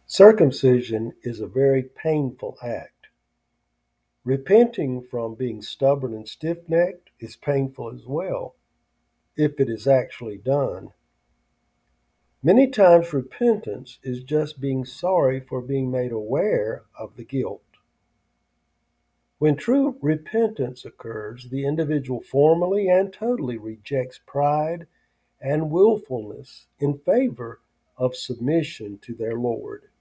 Circumcision is a very painful act. Repenting from being stubborn and stiff necked is painful as well, if it is actually done. Many times, repentance is just being sorry for being made aware of the guilt. When true repentance occurs, the individual formally and totally rejects pride and willfulness in favor of submission to their Lord.